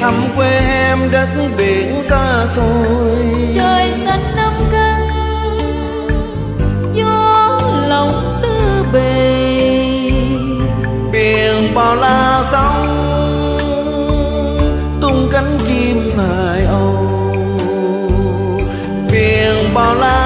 thăm quê em đất biển xa xôi. Trời xanh năm canh, gió lòng tư bề. Biển bao la sóng, tung cánh chim hải âu. Biển bao la